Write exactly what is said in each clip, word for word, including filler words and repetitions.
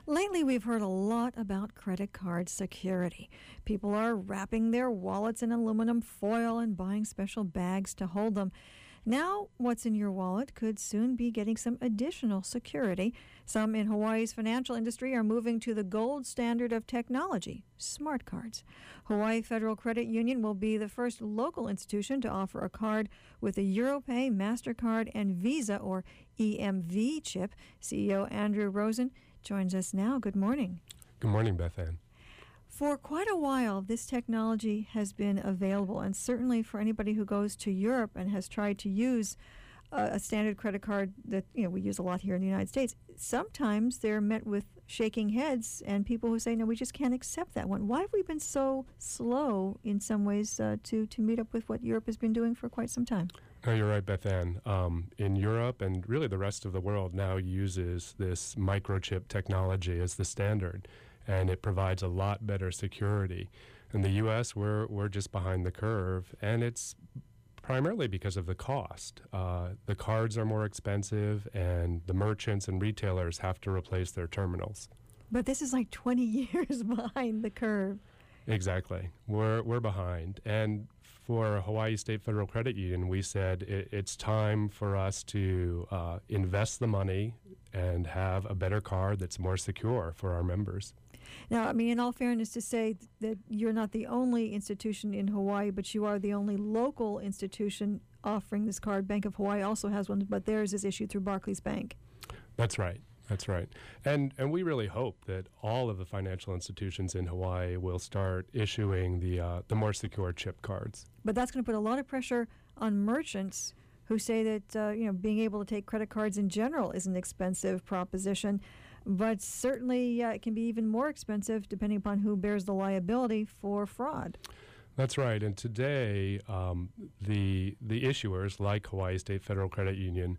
Lately, we've heard a lot about credit card security. People are wrapping their wallets in aluminum foil and buying special bags to hold them. Now, what's in your wallet could soon be getting some additional security. Some in Hawaii's financial industry are moving to the gold standard of technology, smart cards. Hawaii Federal Credit Union will be the first local institution to offer a card with a Europay, MasterCard, and Visa, or E M V chip. C E O Andrew Rosen joins us now. Good morning. Good morning, Beth Ann. For quite a while, this technology has been available, and certainly for anybody who goes to Europe and has tried to use uh, a standard credit card that you know we use a lot here in the United States, sometimes they're met with shaking heads and people who say, no, we just can't accept that one. Why have we been so slow in some ways uh, to, to meet up with what Europe has been doing for quite some time? No, you're right, Beth Ann. Um, in Europe and really the rest of the world now uses this microchip technology as the standard, and it provides a lot better security. In the U S, we're we're just behind the curve, and it's primarily because of the cost. Uh, the cards are more expensive, and the merchants and retailers have to replace their terminals. But this is like twenty years behind the curve. Exactly. We're we're behind. And for Hawaii State Federal Credit Union, we said it, it's time for us to uh, invest the money and have a better card that's more secure for our members. Now, I mean, in all fairness, to say that you're not the only institution in Hawaii, but you are the only local institution offering this card. Bank of Hawaii also has one, but theirs is issued through Barclays Bank. That's right. That's right. And and we really hope that all of the financial institutions in Hawaii will start issuing the uh, the more secure chip cards. But that's going to put a lot of pressure on merchants who say that uh, you know being able to take credit cards in general is an expensive proposition, but certainly uh, it can be even more expensive depending upon who bears the liability for fraud. That's right. And today, um, the the issuers, like Hawaii State Federal Credit Union,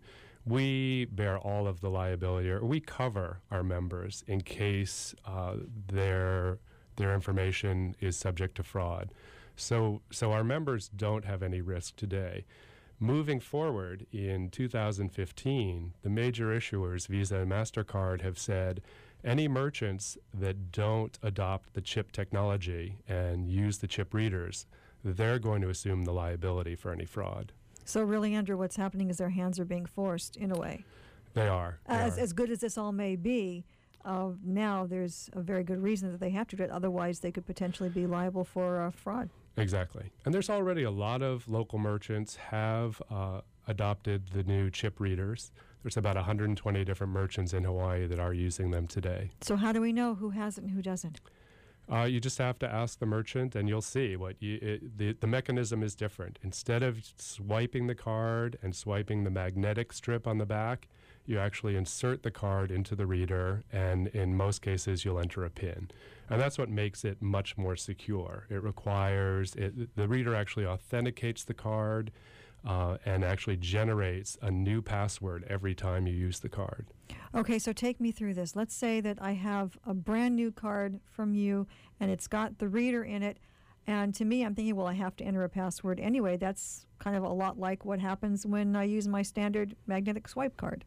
we bear all of the liability, or we cover our members in case uh, their their information is subject to fraud. So so our members don't have any risk today. Moving forward, in two thousand fifteen, the major issuers, Visa and MasterCard, have said any merchants that don't adopt the chip technology and use the chip readers, they're going to assume the liability for any fraud. So really, Andrew, what's happening is their hands are being forced in a way. They are. They as, are. as good as this all may be, uh, now there's a very good reason that they have to do it. Otherwise, they could potentially be liable for uh, fraud. Exactly. And there's already a lot of local merchants have uh, adopted the new chip readers. There's about one hundred twenty different merchants in Hawaii that are using them today. So how do we know who has it and who doesn't? Uh, you just have to ask the merchant, and you'll see what you, it, the the mechanism is different. Instead of swiping the card and swiping the magnetic strip on the back, you actually insert the card into the reader, and in most cases, you'll enter a PIN. And that's what makes it much more secure. It requires it, the reader actually authenticates the card uh, and actually generates a new password every time you use the card. Okay, so take me through this. Let's say that I have a brand new card from you, and it's got the reader in it. And to me, I'm thinking, well, I have to enter a password anyway. That's kind of a lot like what happens when I use my standard magnetic swipe card.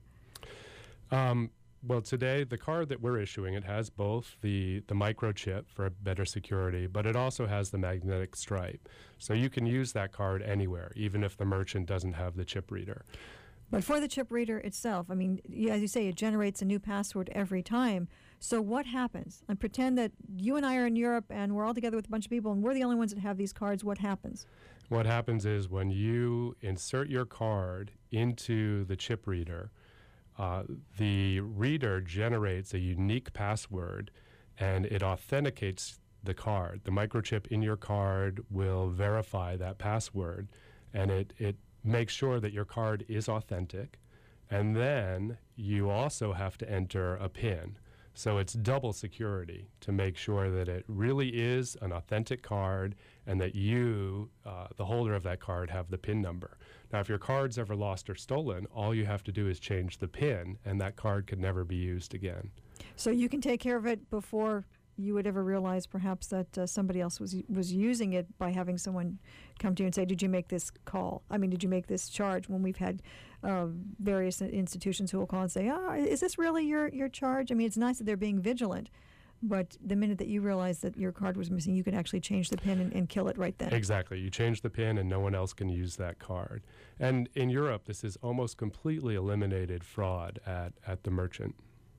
Um, well, today, the card that we're issuing, it has both the, the microchip for better security, but it also has the magnetic stripe. So you can use that card anywhere, even if the merchant doesn't have the chip reader. But for the chip reader itself, I mean, as you say, it generates a new password every time. So what happens? And pretend that you and I are in Europe and we're all together with a bunch of people and we're the only ones that have these cards. What happens? What happens is when you insert your card into the chip reader, uh, the reader generates a unique password and it authenticates the card. The microchip in your card will verify that password, and it, it make sure that your card is authentic, and then you also have to enter a PIN. So it's double security to make sure that it really is an authentic card and that you, uh, the holder of that card, have the PIN number. Now, if your card's ever lost or stolen, all you have to do is change the PIN, and that card could never be used again. So you can take care of it before you would ever realize perhaps that uh, somebody else was was using it by having someone come to you and say, did you make this call? I mean, did you make this charge? When we've had uh, various institutions who will call and say, oh, is this really your, your charge? I mean, it's nice that they're being vigilant, but the minute that you realize that your card was missing, you could actually change the PIN and, and kill it right then. Exactly. You change the PIN and no one else can use that card. And in Europe, this has almost completely eliminated fraud at, at the merchant.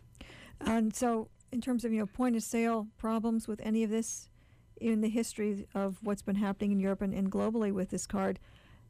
And so in terms of, you know, point of sale problems with any of this in the history of what's been happening in Europe and, and globally with this card,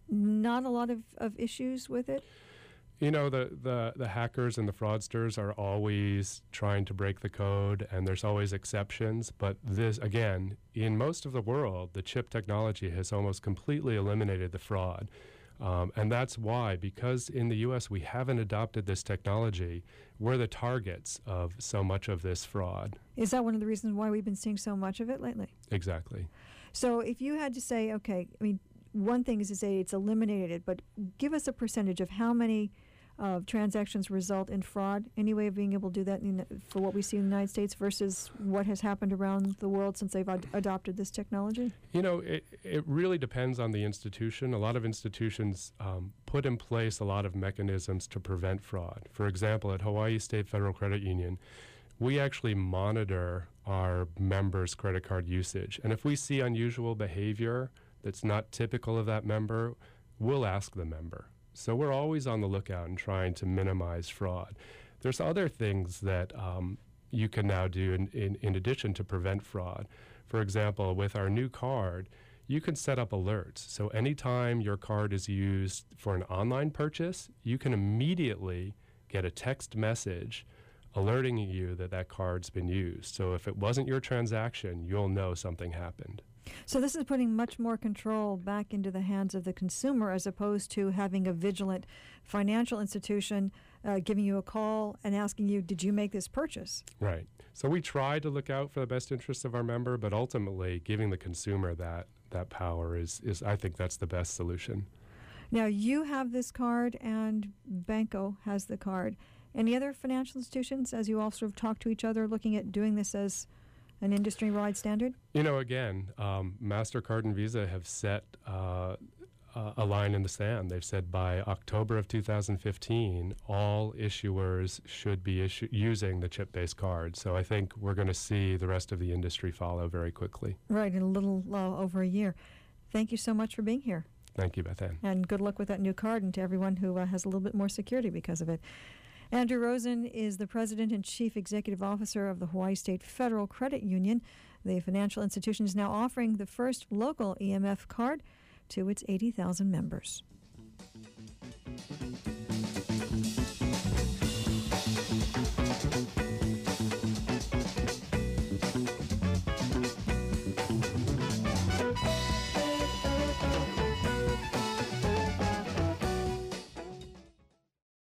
not a lot of, of issues with it? You know, the, the, the hackers and the fraudsters are always trying to break the code, and there's always exceptions. But this, again, in most of the world, the chip technology has almost completely eliminated the fraud. Um, and that's why, because in the U S we haven't adopted this technology, we're the targets of so much of this fraud. Is that one of the reasons why we've been seeing so much of it lately? Exactly. So if you had to say, okay, I mean, one thing is to say it's eliminated it, but give us a percentage of how many uh, transactions result in fraud. Any way of being able to do that in, for what we see in the United States versus what has happened around the world since they've ad- adopted this technology? You know, it, it really depends on the institution. A lot of institutions um, put in place a lot of mechanisms to prevent fraud. For example, at Hawaii State Federal Credit Union, we actually monitor our members' credit card usage. And if we see unusual behavior that's not typical of that member, we'll ask the member. So we're always on the lookout and trying to minimize fraud. There's other things that um, you can now do in, in, in addition to prevent fraud. For example, with our new card, you can set up alerts. So anytime your card is used for an online purchase, you can immediately get a text message alerting you that that card's been used. So if it wasn't your transaction, you'll know something happened. So this is putting much more control back into the hands of the consumer as opposed to having a vigilant financial institution uh, giving you a call and asking you, did you make this purchase? Right. So we try to look out for the best interests of our member, but ultimately giving the consumer that, that power is, is, I think that's the best solution. Now, you have this card and Banco has the card. Any other financial institutions, as you all sort of talk to each other, looking at doing this as an industry-wide standard? You know, again, um, MasterCard and Visa have set uh, uh, a line in the sand. They've said by October of two thousand fifteen, all issuers should be issu- using the chip-based card. So I think we're going to see the rest of the industry follow very quickly. Right, in a little uh, over a year. Thank you so much for being here. Thank you, Beth Ann. And good luck with that new card and to everyone who uh, has a little bit more security because of it. Andrew Rosen is the President and Chief Executive Officer of the Hawaii State Federal Credit Union. The financial institution is now offering the first local E M F card to its eighty thousand members.